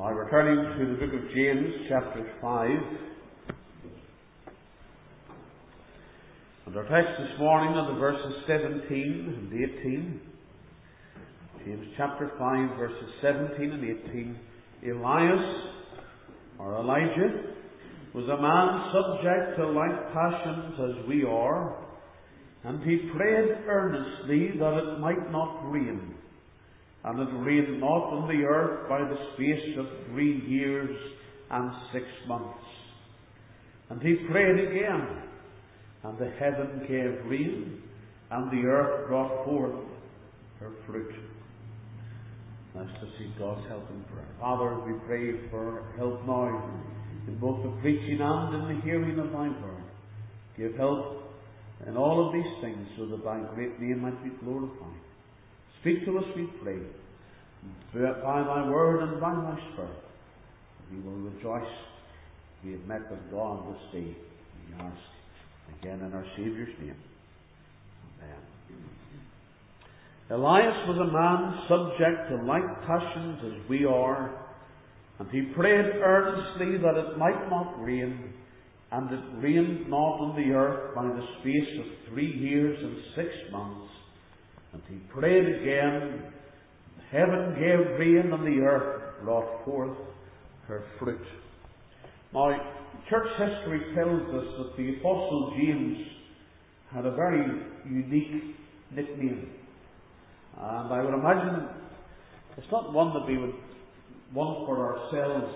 Now we're turning to the book of James, chapter 5. And our text this morning are the verses 17 and 18. James chapter 5, verses 17 and 18. Elias, or Elijah, was a man subject to like passions as we are, and he prayed earnestly that it might not rain. And it rained not on the earth by the space of 3 years and 6 months. And he prayed again, and the heaven gave rain, and the earth brought forth her fruit. Nice to see God's help in prayer. Father, we pray for help now in both the preaching and in the hearing of thy word. Give help in all of these things so that thy great name might be glorified. Speak to us, we pray, by thy word and by thy spirit. We will rejoice. We have met with God this day. We ask again in our Saviour's name. Amen. Elias was a man subject to like passions as we are, and he prayed earnestly that it might not rain, and it rained not on the earth by the space of 3 years and 6 months. And he prayed again, heaven gave rain, and the earth brought forth her fruit. Now, church history tells us that the Apostle James had a very unique nickname. And I would imagine it's not one that we would want for ourselves.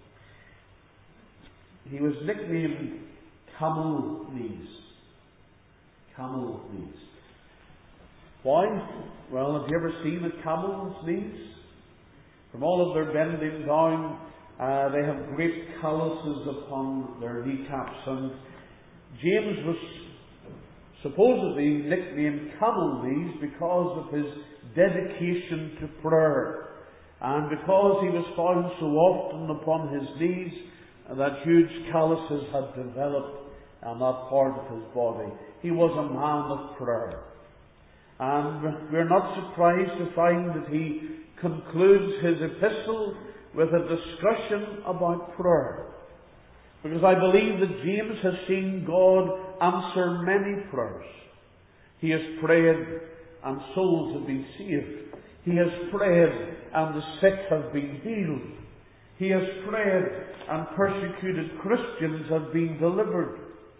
He was nicknamed Camel Knees. Camel Knees. Why? Well, have you ever seen a camel's knees? From all of their bending down, they have great calluses upon their kneecaps. And James was supposedly nicknamed Camel Knees because of his dedication to prayer, and because he was found so often upon his knees that huge calluses had developed on that part of his body. He was a man of prayer. And we're not surprised to find that he concludes his epistle with a discussion about prayer. Because I believe that James has seen God answer many prayers. He has prayed and souls have been saved. He has prayed and the sick have been healed. He has prayed and persecuted Christians have been delivered.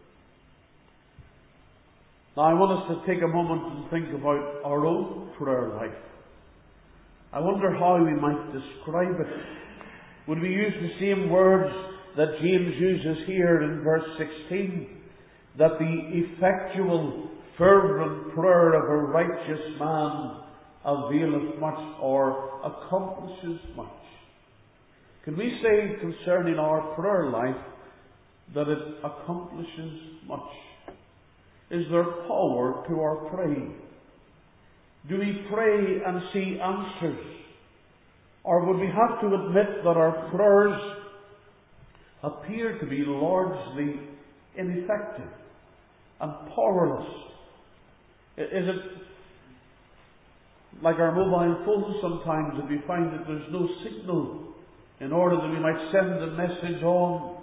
Now I want us to take a moment and think about our own prayer life. I wonder how we might describe it. Would we use the same words that James uses here in verse 16? That the effectual, fervent prayer of a righteous man availeth much, or accomplishes much. Can we say concerning our prayer life that it accomplishes much? Is there power to our praying? Do we pray and see answers? Or would we have to admit that our prayers appear to be largely ineffective and powerless? Is it like our mobile phones sometimes, that we find that there's no signal in order that we might send a message on?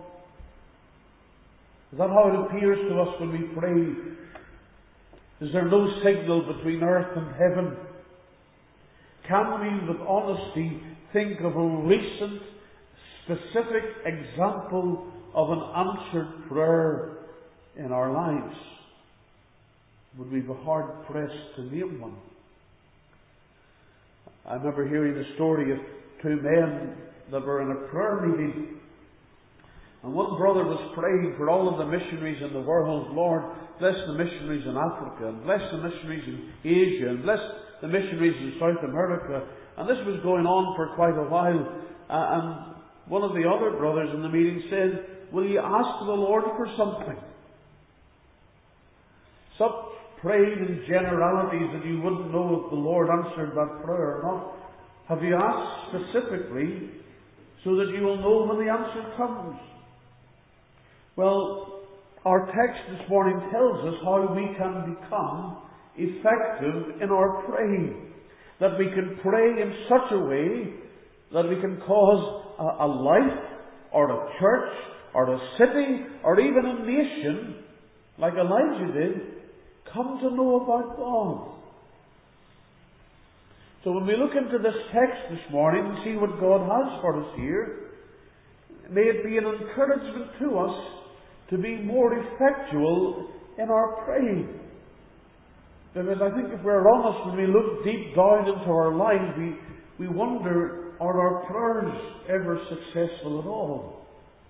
Is that how it appears to us when we pray? Is there no signal between earth and heaven? Can we, with honesty, think of a recent, specific example of an answered prayer in our lives? Would we be hard pressed to name one? I remember hearing the story of 2 men that were in a prayer meeting. And one brother was praying for all of the missionaries in the world. Lord, bless the missionaries in Africa, and bless the missionaries in Asia, and bless the missionaries in South America. And this was going on for quite a while. And one of the other brothers in the meeting said, will you ask the Lord for something? Stop praying in generalities that you wouldn't know if the Lord answered that prayer or not. Have you asked specifically so that you will know when the answer comes? Well, our text this morning tells us how we can become effective in our praying. That we can pray in such a way that we can cause a life, or a church, or a city, or even a nation, like Elijah did, come to know about God. So when we look into this text this morning and see what God has for us here, may it be an encouragement to us to be more effectual in our praying. Because I think if we're honest, when we look deep down into our lives, we wonder, are our prayers ever successful at all?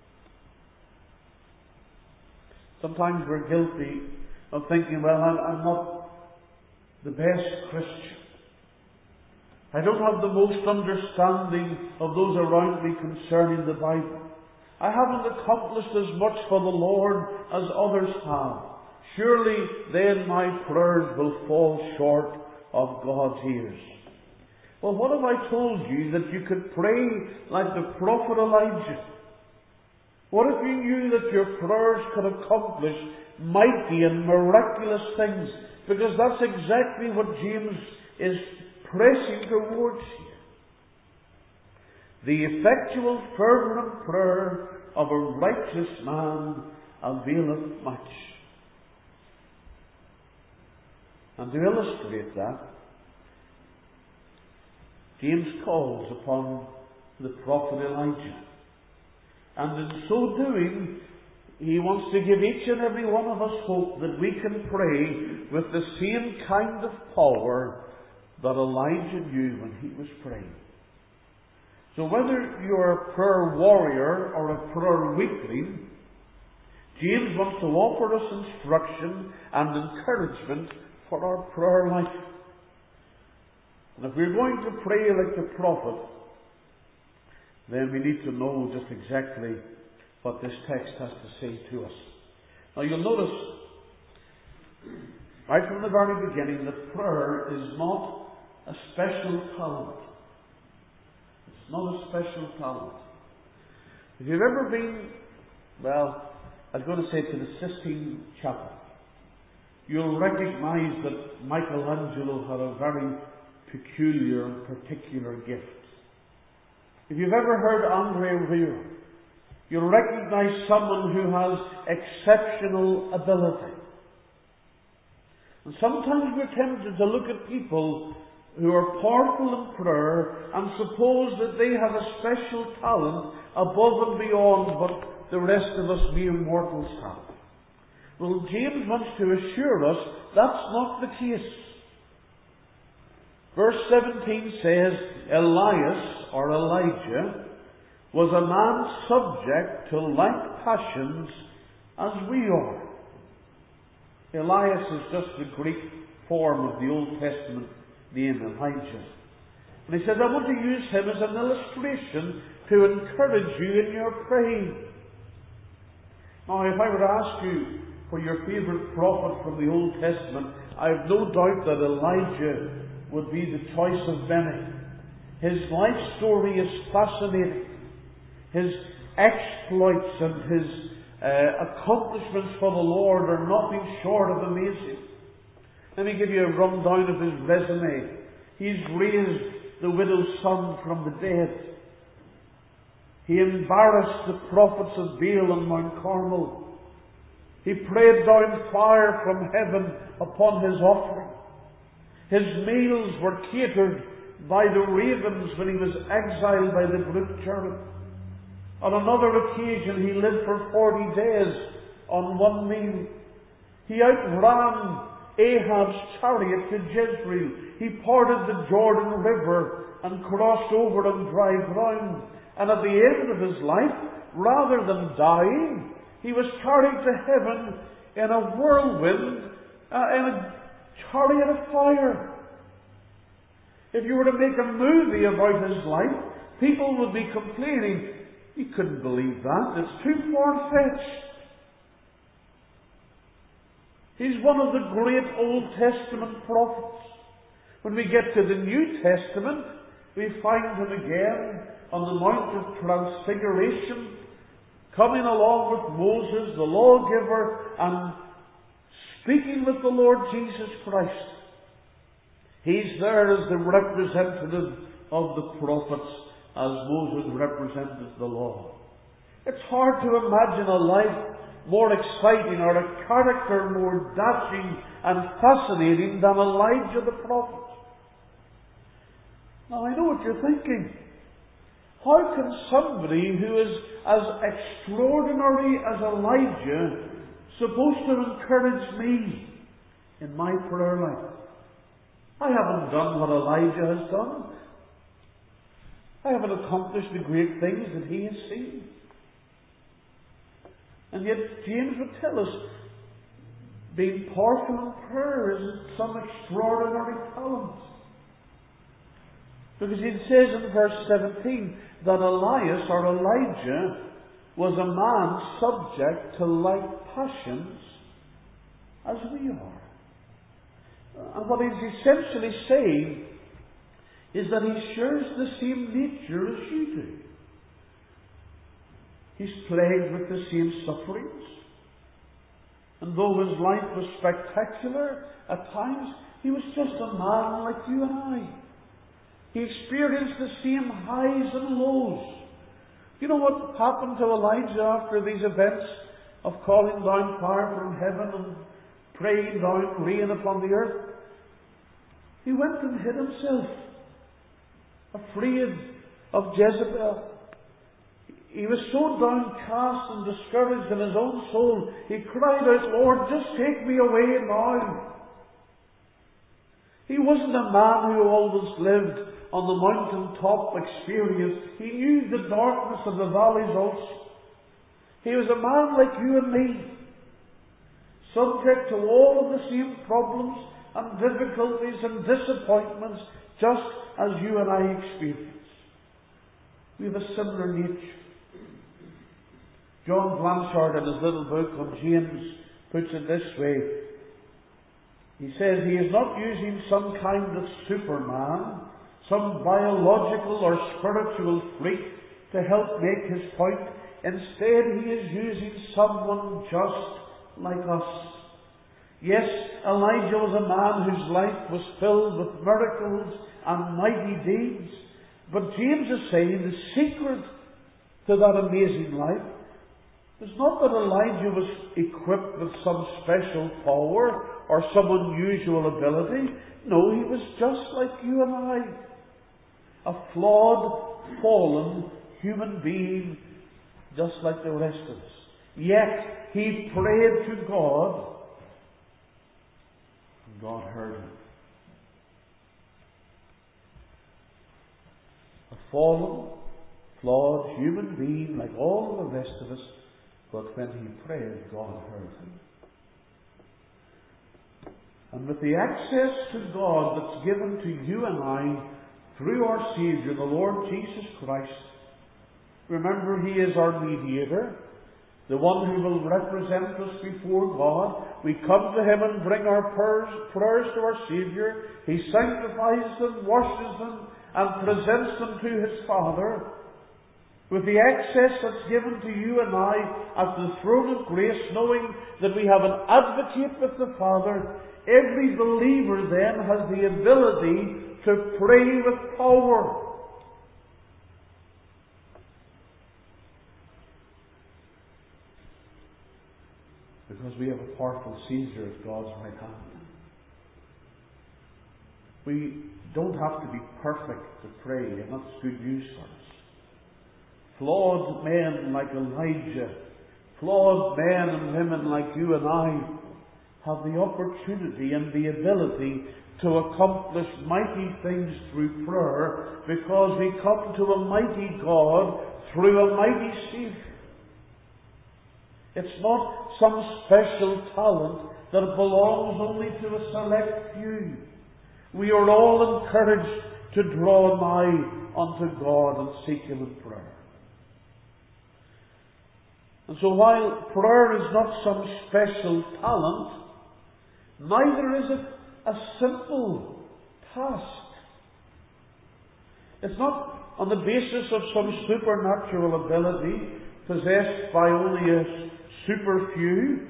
Sometimes we're guilty of thinking, well, I'm not the best Christian. I don't have the most understanding of those around me concerning the Bible. I haven't accomplished as much for the Lord as others have. Surely then my prayers will fall short of God's ears. Well, what if I told you that you could pray like the prophet Elijah? What if you knew that your prayers could accomplish mighty and miraculous things? Because that's exactly what James is pressing towards here. The effectual fervent prayer of a righteous man availeth much. And to illustrate that, James calls upon the prophet Elijah. And in so doing, he wants to give each and every one of us hope that we can pray with the same kind of power that Elijah knew when he was praying. So whether you're a prayer warrior or a prayer weakling, James wants to offer us instruction and encouragement for our prayer life. And if we're going to pray like the prophet, then we need to know just exactly what this text has to say to us. Now you'll notice, right from the very beginning, that prayer is not a special talent. It's not a special talent. If you've ever been, well, I was going to say to the Sistine Chapel, you'll recognize that Michelangelo had a very peculiar and particular gift. If you've ever heard Andre Rieu, you'll recognize someone who has exceptional ability. And sometimes we're tempted to look at people who are powerful in prayer and suppose that they have a special talent above and beyond what the rest of us mere mortals have. Well, James wants to assure us that's not the case. Verse 17 says, Elias, or Elijah, was a man subject to like passions as we are. Elias is just the Greek form of the Old Testament name Elijah. And he says, I want to use him as an illustration to encourage you in your praying. Now, if I were to ask you for your favourite prophet from the Old Testament, I have no doubt that Elijah would be the choice of many. His life story is fascinating. His exploits and his accomplishments for the Lord are nothing short of amazing. Let me give you a rundown of his resume. He's raised the widow's son from the dead. He embarrassed the prophets of Baal on Mount Carmel. He prayed down fire from heaven upon his offering. His meals were catered by the ravens when he was exiled by the brute cherub. On another occasion he lived for 40 days on one meal. He outran Ahab's chariot to Jezreel. He parted the Jordan River and crossed over on dry ground. And at the end of his life, rather than dying, he was carried to heaven in a whirlwind, in a chariot of fire. If you were to make a movie about his life, people would be complaining, you couldn't believe that, it's too far-fetched. He's one of the great Old Testament prophets. When we get to the New Testament, we find him again on the Mount of Transfiguration, coming along with Moses, the lawgiver, and speaking with the Lord Jesus Christ. He's there as the representative of the prophets as Moses represented the law. It's hard to imagine a life more exciting or a character more dashing and fascinating than Elijah the prophet. Now I know what you're thinking. How can somebody who is as extraordinary as Elijah supposed to encourage me in my prayer life? I haven't done what Elijah has done. I haven't accomplished the great things that he has seen. And yet James would tell us being powerful in prayer isn't some extraordinary talent. Because it says in verse 17 that Elias or Elijah was a man subject to like passions as we are. And what he's essentially saying is that he shares the same nature as you do. He's plagued with the same sufferings. And though his life was spectacular, at times he was just a man like you and I. He experienced the same highs and lows. You know what happened to Elijah after these events of calling down fire from heaven and praying down rain upon the earth? He went and hid himself, afraid of Jezebel. He was so downcast and discouraged in his own soul, he cried out, "Lord, just take me away now." He wasn't a man who always lived on the mountaintop experience. He knew the darkness of the valleys also. He was a man like you and me, subject to all of the same problems and difficulties and disappointments, just as you and I experience. We have a similar nature. John Blanchard, in his little book on James, puts it this way. He says he is not using some kind of superman, some biological or spiritual freak to help make his point. Instead, he is using someone just like us. Yes, Elijah was a man whose life was filled with miracles and mighty deeds. But James is saying the secret to that amazing life is not that Elijah was equipped with some special power or some unusual ability. No, he was just like you and I. A flawed, fallen human being just like the rest of us. Yet, he prayed to God, and God heard him. A fallen, flawed human being like all the rest of us, but when he prayed, God heard him. And with the access to God that's given to you and I through our Saviour, the Lord Jesus Christ, remember, He is our mediator, the one who will represent us before God. We come to Him and bring our prayers to our Saviour. He sanctifies them, washes them, and presents them to His Father. With the access that's given to you and I at the throne of grace, knowing that we have an advocate with the Father, every believer then has the ability to pray with power. Because we have a powerful Caesar at God's right hand. We don't have to be perfect to pray, and that's good news for us. Flawed men like Elijah, flawed men and women like you and I, have the opportunity and the ability to accomplish mighty things through prayer, because we come to a mighty God through a mighty Saviour. It's not some special talent that belongs only to a select few. We are all encouraged to draw nigh unto God and seek Him in prayer. And so while prayer is not some special talent, neither is it a simple task. It's not on the basis of some supernatural ability possessed by only a super few.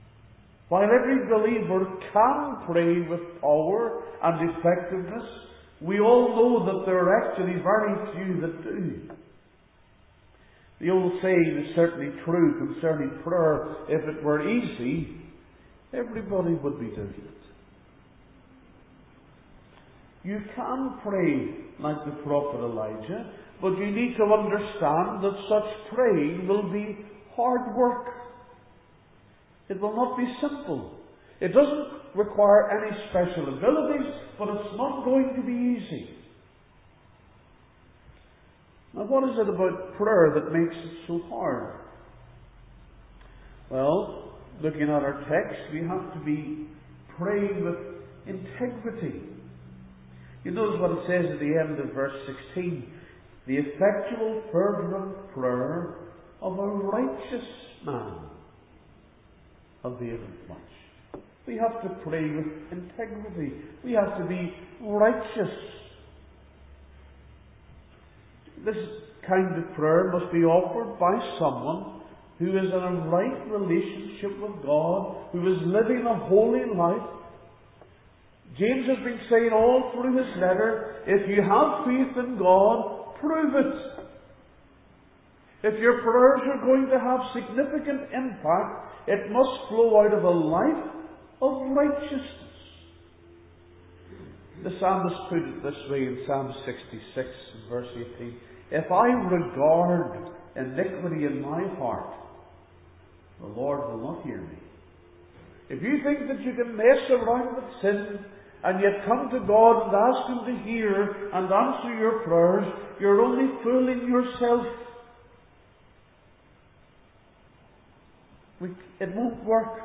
While every believer can pray with power and effectiveness We all know that there are actually very few that do. The old saying is certainly true concerning prayer. If it were easy, everybody would be doing it. You can pray like the prophet Elijah, but you need to understand that such praying will be hard work. It will not be simple. It doesn't require any special abilities, but it's not going to be easy. Now, what is it about prayer that makes it so hard? Well, looking at our text, we have to be praying with integrity. You notice what it says at the end of verse 16. The effectual fervent prayer of a righteous man availeth much. We have to pray with integrity. We have to be righteous. This kind of prayer must be offered by someone who is in a right relationship with God, who is living a holy life. James has been saying all through his letter, if you have faith in God, prove it. If your prayers are going to have significant impact, it must flow out of a life of righteousness. The psalmist put it this way in Psalm 66, verse 18. If I regard iniquity in my heart, the Lord will not hear me. If you think that you can mess around with sin and yet come to God and ask Him to hear and answer your prayers, you're only fooling yourself. It won't work.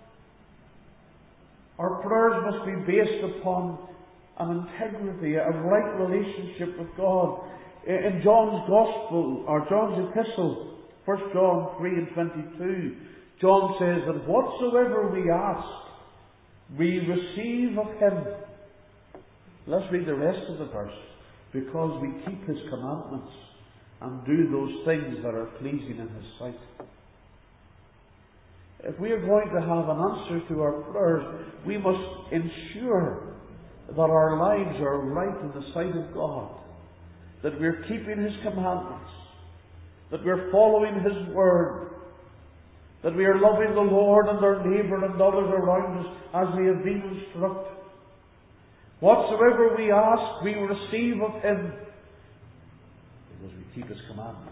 Our prayers must be based upon an integrity, a right relationship with God. In John's Gospel, or John's Epistle, 1 John 3 and 22, John says that whatsoever we ask, we receive of Him. Let's read the rest of the verse. Because we keep His commandments and do those things that are pleasing in His sight. If we are going to have an answer to our prayers, we must ensure that our lives are right in the sight of God, that we're keeping His commandments, that we're following His word, that we are loving the Lord and our neighbour and others around us as we have been instructed. Whatsoever we ask, we receive of Him, because we keep His commandments.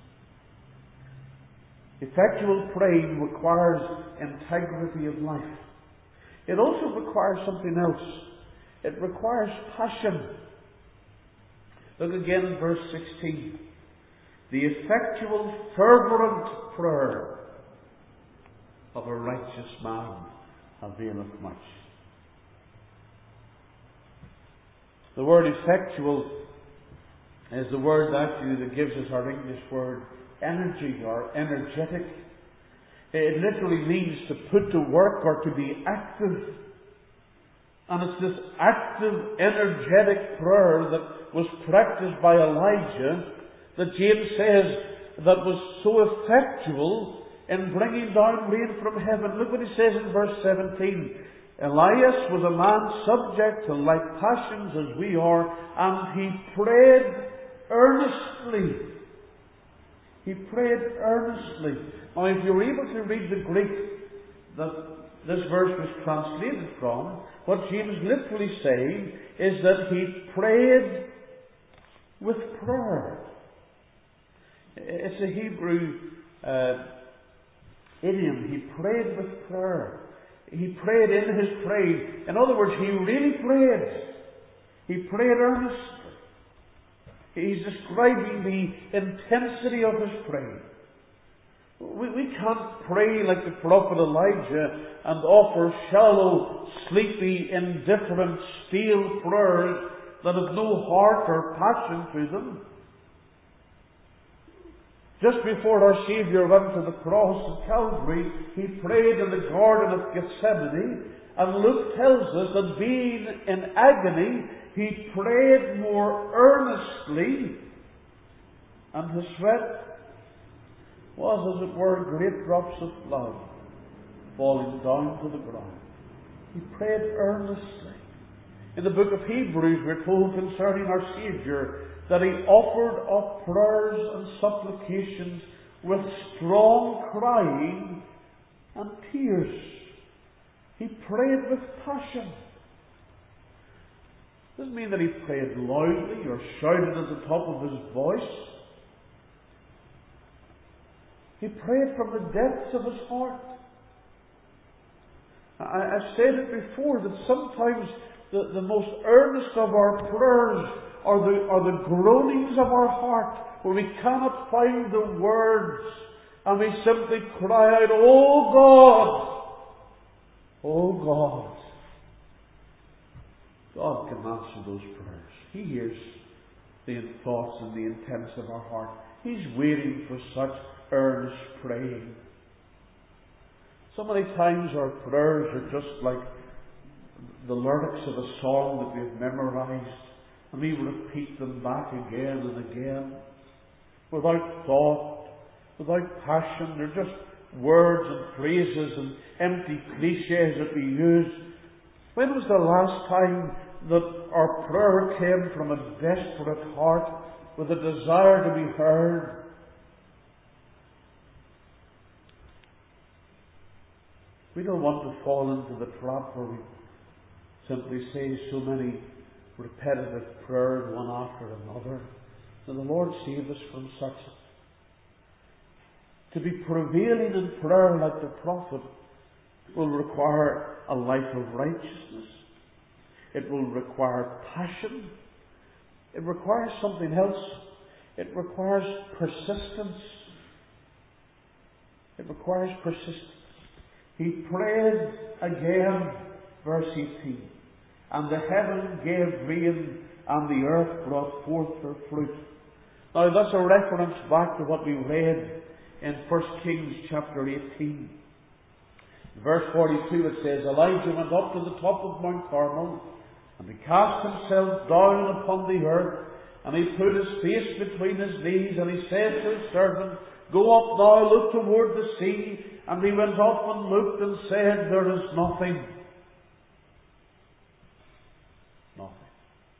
Effectual praying requires integrity of life. It also requires something else. It requires passion. Look again in verse 16. The effectual fervent prayer of a righteous man availeth much. The word effectual is the word actually that gives us our English word energy or energetic. It literally means to put to work or to be active. And it's this active, energetic prayer that was practiced by Elijah that James says that was so effectual in bringing down rain from heaven. Look what he says in verse 17. Elias was a man subject to like passions as we are, and he prayed earnestly. He prayed earnestly. Now, if you're able to read the Greek that this verse was translated from, what James literally saying is that he prayed with prayer. It's a Hebrew idiom. He prayed with prayer. He prayed in his praise. In other words, he really prayed. He prayed earnestly. He's describing the intensity of his prayer. We can't pray like the prophet Elijah and offer shallow, sleepy, indifferent, stale prayers that have no heart or passion to them. Just before our Saviour went to the cross at Calvary, He prayed in the Garden of Gethsemane, and Luke tells us that being in agony, He prayed more earnestly, and His sweat was, as it were, great drops of blood falling down to the ground. He prayed earnestly. In the book of Hebrews, we're told concerning our Saviour that He offered up prayers and supplications with strong crying and tears. He prayed with passion. Doesn't mean that He prayed loudly or shouted at the top of His voice. He prayed from the depths of His heart. I've said it before that sometimes the most earnest of our prayers are the groanings of our heart, where we cannot find the words, and we simply cry out, "Oh God! Oh God!" God can answer those prayers. He hears the thoughts and the intents of our heart. He's waiting for such earnest praying. So many times our prayers are just like the lyrics of a song that we've memorized, and we repeat them back again and again, without thought, without passion. They're just words and phrases and empty cliches that we use. When was the last time that our prayer came from a desperate heart with a desire to be heard? We don't want to fall into the trap where we simply say so many repetitive prayers one after another. So the Lord save us from such. To be prevailing in prayer like the prophet will require a life of righteousness. It will require passion. It requires something else. It requires persistence. It requires persistence. He prayed again, verse 18, "And the heaven gave rain, and the earth brought forth her fruit." Now that's a reference back to what we read in 1 Kings chapter 18. Verse 42 it says, "Elijah went up to the top of Mount Carmel, and he cast himself down upon the earth, and he put his face between his knees, and he said to his servant, 'Go up now, look toward the sea.' And he went up and looked and said, 'There is nothing.'" Nothing.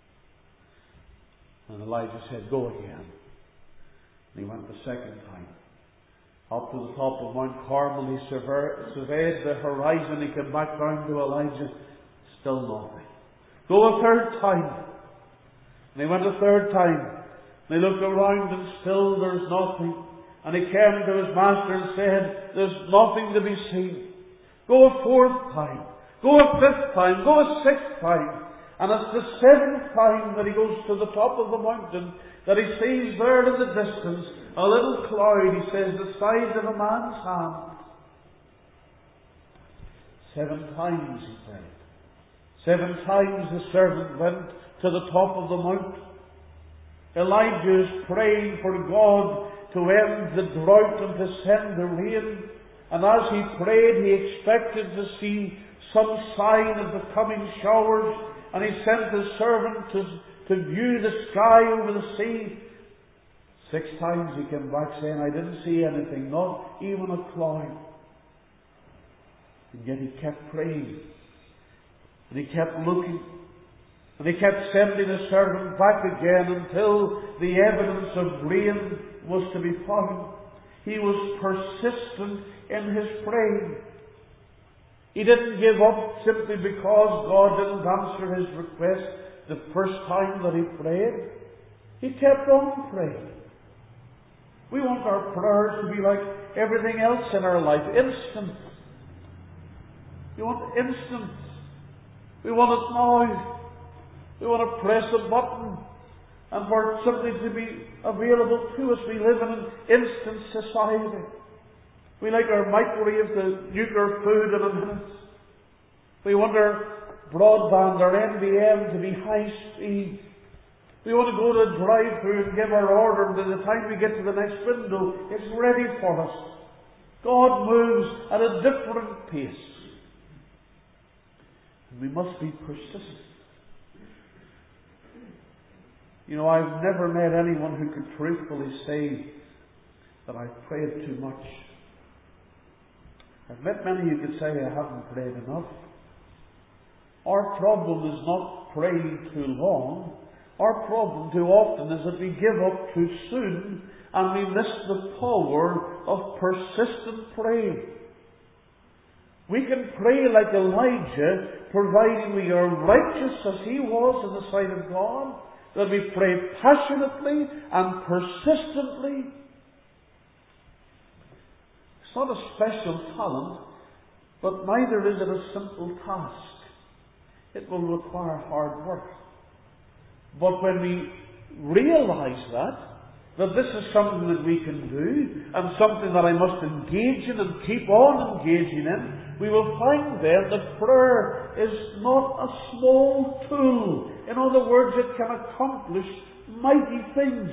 And Elijah said, "Go again." And he went the second time. Up to the top of Mount Carmel, he surveyed the horizon. He came back down to Elijah. Still nothing. "Go a third time." And he went a third time. And he looked around, and still there's nothing. And he came to his master and said, "There's nothing to be seen." "Go a fourth time. Go a fifth time. Go a sixth time." And it's the seventh time that he goes to the top of the mountain that he sees there in the distance a little cloud, he says, the size of a man's hand. 7 times he prayed. 7 times the servant went to the top of the mount. Elijah is praying for God to end the drought and to send the rain. And as he prayed, he expected to see some sign of the coming showers. And he sent his servant to view the sky over the sea. 6 times he came back saying, "I didn't see anything, not even a cloud." And yet he kept praying. And he kept looking. And he kept sending his servant back again until the evidence of rain was to be found. He was persistent in his praying. He didn't give up simply because God didn't answer his request the first time that he prayed. He kept on praying. We want our prayers to be like everything else in our life, instant. We want instant. We want it now. We want to press a button and for it simply to be available to us. We live in an instant society. We like our microwave to nuke our food in a minute. We want our broadband, our NBN to be high speed. We want to go to a drive-thru and give our order, and by the time we get to the next window, it's ready for us. God moves at a different pace. And we must be persistent. You know, I've never met anyone who could truthfully say that I've prayed too much. I've met many who could say I haven't prayed enough. Our problem is not not pray too long. Our problem too often is that we give up too soon and we miss the power of persistent praying. We can pray like Elijah, providing we are righteous as he was in the sight of God, that we pray passionately and persistently. It's not a special talent, but neither is it a simple task. It will require hard work. But when we realize that this is something that we can do, and something that I must engage in and keep on engaging in, we will find then that prayer is not a small tool. In other words, it can accomplish mighty things.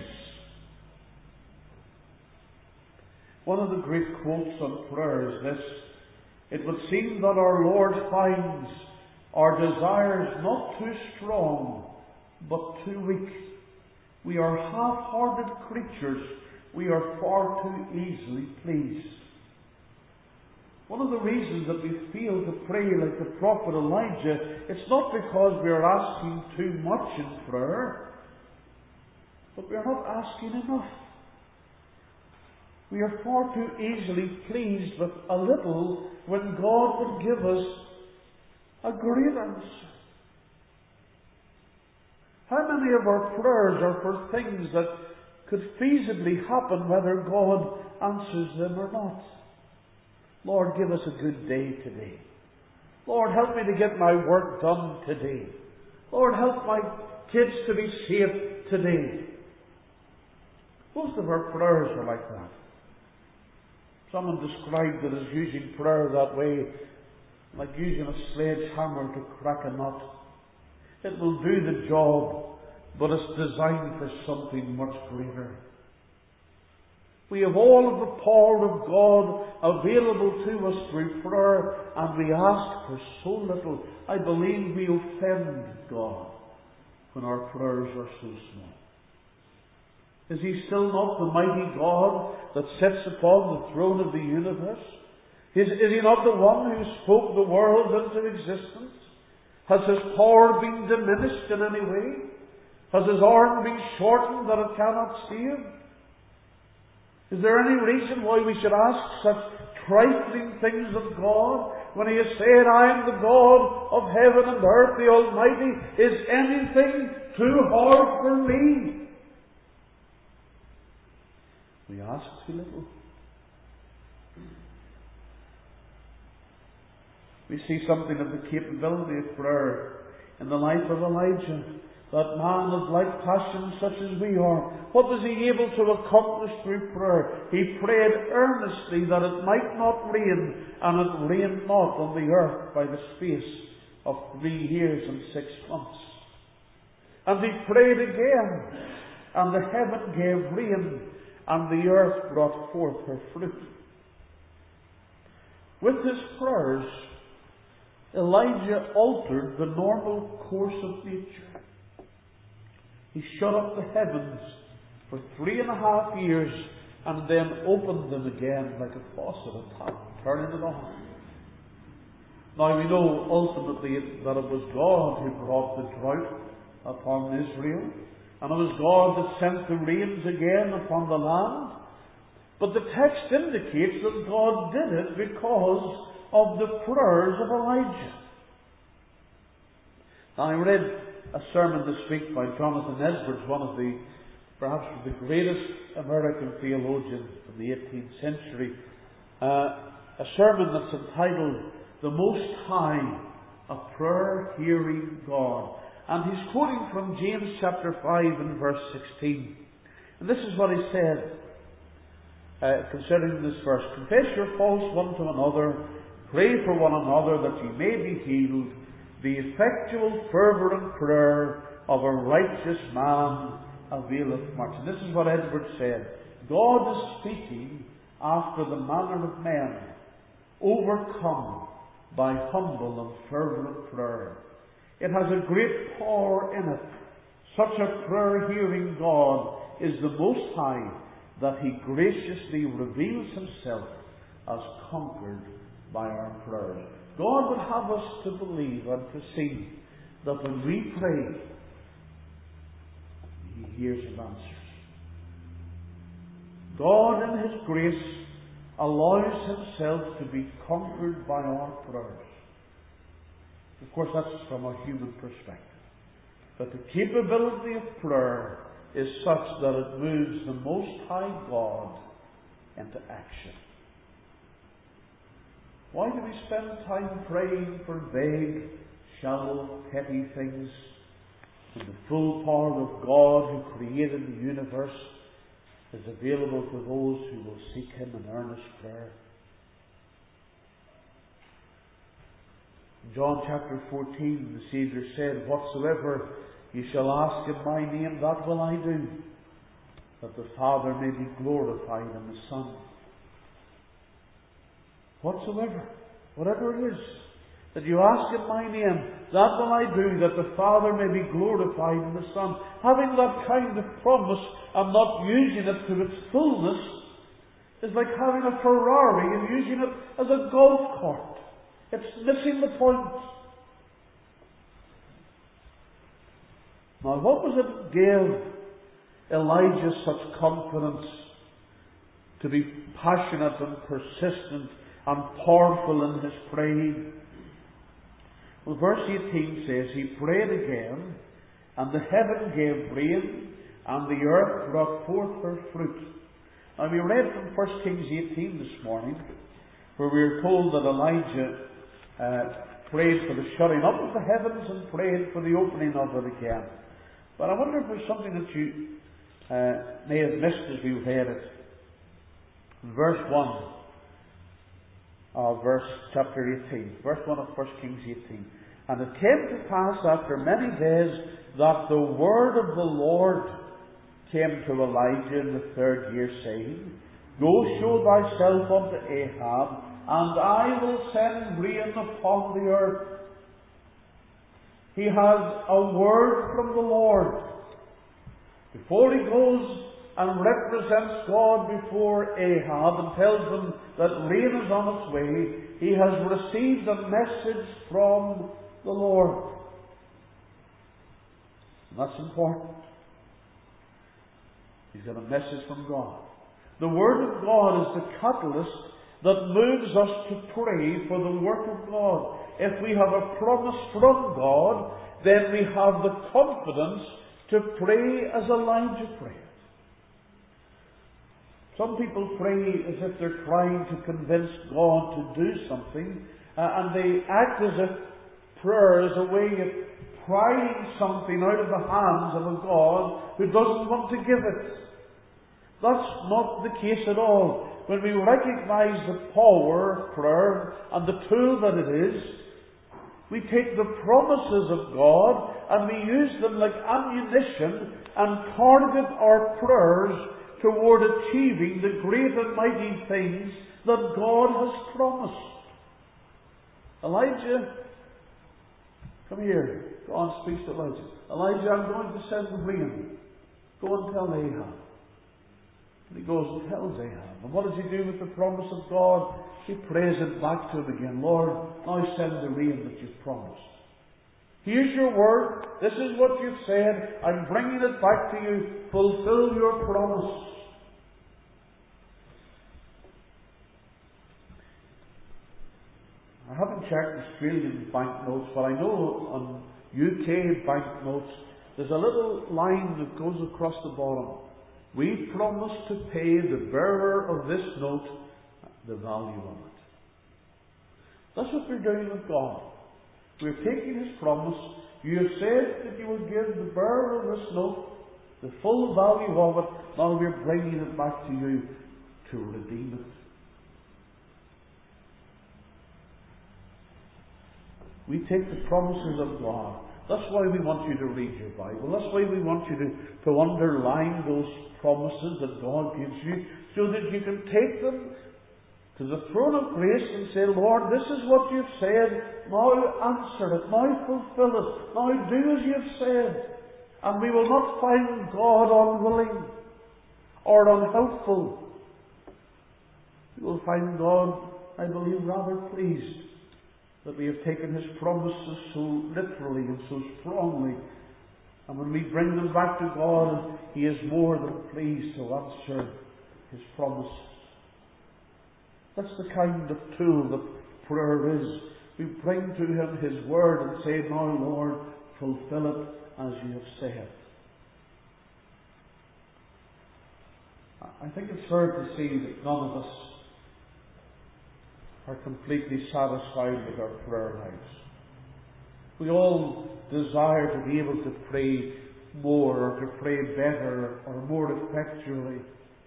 One of the great quotes on prayer is this: "It would seem that our Lord finds our desires not too strong, but too weak. We are half-hearted creatures. We are far too easily pleased." One of the reasons that we fail to pray like the prophet Elijah, it's not because we are asking too much in prayer, but we are not asking enough. We are far too easily pleased with a little when God would give us a great answer. How many of our prayers are for things that could feasibly happen whether God answers them or not? Lord, give us a good day today. Lord, help me to get my work done today. Lord, help my kids to be safe today. Most of our prayers are like that. Someone described it as using prayer that way, like using a sledgehammer to crack a nut. It will do the job, but it's designed for something much greater. We have all of the power of God available to us through prayer, and we ask for so little. I believe we offend God when our prayers are so small. Is He still not the mighty God that sits upon the throne of the universe? Is He not the one who spoke the world into existence? Has His power been diminished in any way? Has His arm been shortened that it cannot save? Is there any reason why we should ask such trifling things of God when He has said, "I am the God of heaven and earth, the Almighty"? Is anything too hard for me? We ask too little. We see something of the capability of prayer in the life of Elijah, that man of like passion such as we are. What was he able to accomplish through prayer? He prayed earnestly that it might not rain, and it rained not on the earth by the space of 3 years and 6 months. And he prayed again, and the heaven gave rain, and the earth brought forth her fruit. With his prayers, Elijah altered the normal course of nature. He shut up the heavens for 3.5 years and then opened them again like a faucet, a tap, turning it on. Now we know ultimately that it was God who brought the drought upon Israel, and it was God that sent the rains again upon the land. But the text indicates that God did it because of the prayers of Elijah. Now I read a sermon this week by Jonathan Edwards, one of the, perhaps the greatest American theologians of the 18th century. A sermon that's entitled, "The Most High, a Prayer-Hearing God." And he's quoting from James chapter 5 and verse 16. And this is what he said concerning this verse: "Confess your faults one to another, pray for one another that ye may be healed. The effectual fervent prayer of a righteous man availeth much." And this is what Edward said. God is speaking after the manner of men, overcome by humble and fervent prayer. It has a great power in it. Such a prayer-hearing God is the Most High, that He graciously reveals Himself as conquered by our prayers. God would have us to believe and to see that when we pray, He hears and answers. God in His grace allows Himself to be conquered by our prayers. Of course, that's from a human perspective. But the capability of prayer is such that it moves the Most High God into action. Why do we spend time praying for vague, shallow, petty things when the full power of God who created the universe is available to those who will seek Him in earnest prayer? In John chapter 14, the Saviour said, "Whatsoever ye shall ask in my name, that will I do, that the Father may be glorified in the Son." Whatsoever, whatever it is that you ask in my name, that will I do, that the Father may be glorified in the Son. Having that kind of promise and not using it to its fullness is like having a Ferrari and using it as a golf cart. It's missing the point. Now, what was it that gave Elijah such confidence to be passionate and persistent and powerful in his praying? Well, verse 18 says, "He prayed again, and the heaven gave rain, and the earth brought forth her fruit." Now, we read from 1 Kings 18 this morning, where we are told that Elijah prayed for the shutting up of the heavens and prayed for the opening of it again. But I wonder if there's something that you may have missed as we read it. Verse 1 of chapter 18. Verse 1 of 1 Kings 18. "And it came to pass after many days that the word of the Lord came to Elijah in the 3rd year, saying, Go show thyself unto Ahab, and I will send rain upon the earth." He has a word from the Lord. Before he goes and represents God before Ahab and tells him that rain is on its way, he has received a message from the Lord. And that's important. He's got a message from God. The Word of God is the catalyst that moves us to pray for the work of God. If we have a promise from God, then we have the confidence to pray as Elijah prayed. Some people pray as if they're trying to convince God to do something, and they act as if prayer is a way of prying something out of the hands of a God who doesn't want to give it. That's not the case at all. When we recognize the power of prayer and the tool that it is, we take the promises of God and we use them like ammunition and target our prayers toward achieving the great and mighty things that God has promised. Elijah, come here. God speaks to Elijah. "Elijah, I'm going to send the rain. Go and tell Ahab." And he goes and tells Ahab. And what does he do with the promise of God? He prays it back to him again. "Lord, now send the rain that you've promised. Here's your word. This is what you've said. I'm bringing it back to you. Fulfill your promise." I haven't checked Australian banknotes, but I know on UK banknotes there's a little line that goes across the bottom. "We promise to pay the bearer of this note the value of it." That's what we're doing with God. We're taking His promise. You have said that you will give the bearer of this note the full value of it. Now we're bringing it back to you to redeem it. We take the promises of God. That's why we want you to read your Bible. That's why we want you to underline those promises that God gives you, so that you can take them to the throne of grace and say, "Lord, this is what you've said. Now answer it. Now fulfill it. Now do as you've said." And we will not find God unwilling or unhelpful. We will find God, I believe, rather pleased that we have taken His promises so literally and so strongly. And when we bring them back to God, He is more than pleased to answer His promises. That's the kind of tool that prayer is. We bring to Him His Word and say, "Now, Lord, fulfill it as You have said." I think it's fair to say that none of us are completely satisfied with our prayer lives. We all desire to be able to pray more, or to pray better, or more effectually.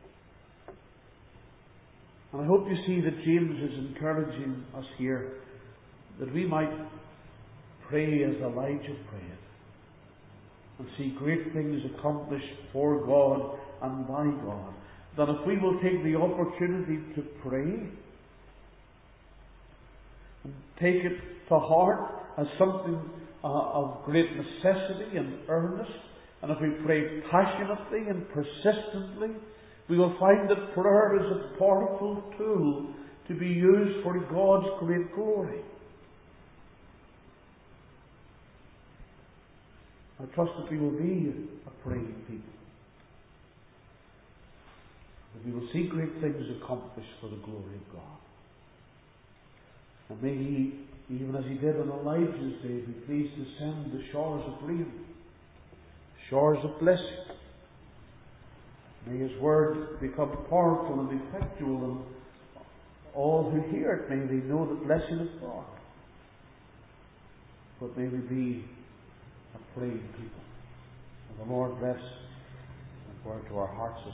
And I hope you see that James is encouraging us here that we might pray as Elijah prayed and see great things accomplished for God and by God. That if we will take the opportunity to pray and take it to heart as something of great necessity and earnest, and if we pray passionately and persistently, we will find that prayer is a powerful tool to be used for God's great glory. I trust that we will be a praying people, that we will see great things accomplished for the glory of God. And may He, even as He did on Elijah's day, be pleased to send the showers of rain, showers of blessing. May His Word become powerful and effectual, and all who hear it, may they know the blessing of God. But may we be a praying people. And the Lord bless and pour into our hearts